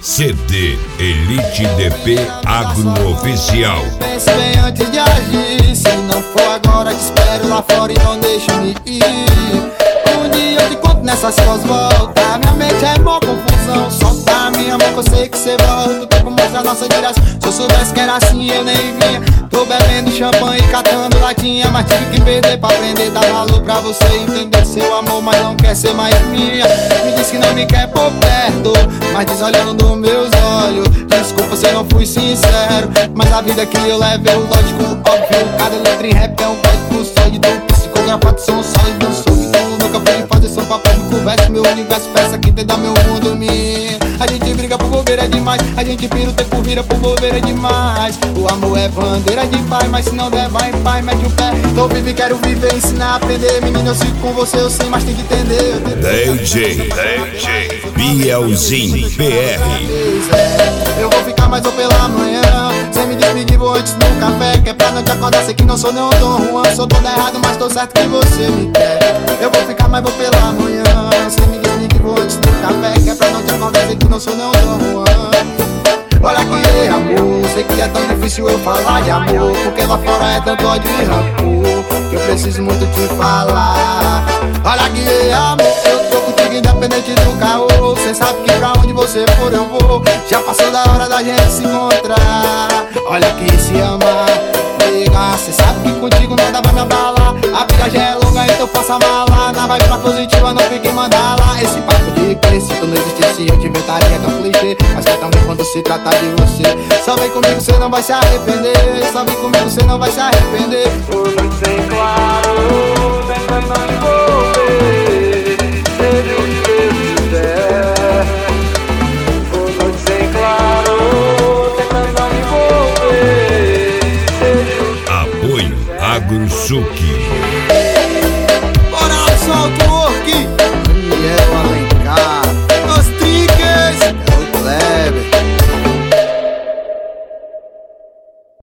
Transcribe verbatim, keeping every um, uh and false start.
C D Elite D P Agro Oficial. Pense bem antes de agir. Se não for agora, te espero lá fora e não deixe-me ir. Um dia eu te conto nessas suas voltas. Minha mente é mó confusão. Solta a minha mão que eu sei que cê volta. O tempo mostra a nossa direção. Se eu soubesse que era assim eu nem vinha. Tô bebendo champanhe e catando latinha, mas tive que perder pra aprender. Dar valor pra você entender seu amor, mas não quer ser mais minha. Me diz que não me quer por perto, mas diz olhando nos meus olhos. Desculpa se eu não fui sincero, mas a vida que eu levo é o lógico, óbvio. Cada letra em rap é um código sólido. Psicografado são sólidos. Então nunca fui fazer som pra público. Conversa meu universo, peça que entenda meu mundo, me. A gente briga por bobeira demais, a gente pira o tempo, vira por bobeira demais. O amor é bandeira de pai, mas se não der vai em pai, mete o pé. Tô vivo e quero viver, ensinar, aprender. Menino, eu sigo com você, eu sei, mas tem que entender. D J, D J Bielzinho P R. Eu vou ficar mais ou pela manhã. Sem me despedir, vou antes do café. Que é pra não te acordar, sei que não sou nem um Dom Juan. Sou todo errado, mas tô certo que você me quer. Eu vou ficar mais ou pela manhã. Sem me despedir, vou antes do café. Que é pra não te acordar, sei que não sou nem um Dom Juan. Olha que amor, sei que é tão difícil eu falar de amor, porque lá fora é tanto ódio e rancor, que eu preciso muito te falar. Olha que amor, eu tô contigo independente do caô. Cê sabe que pra onde você for eu vou. Já passou da hora da gente se encontrar. Olha que se amar, liga. Cê sabe que contigo nada vai me abalar. A vida já é longa, então faça mala. Na vibe pra positiva, não fique mandala. Esse papo de crescido não existisse, eu te inventaria tão clichê. Mas que também quando se trata de você, só vem comigo, cê não vai se arrepender. Só vem comigo, cê não vai se arrepender. Por muito sem claro.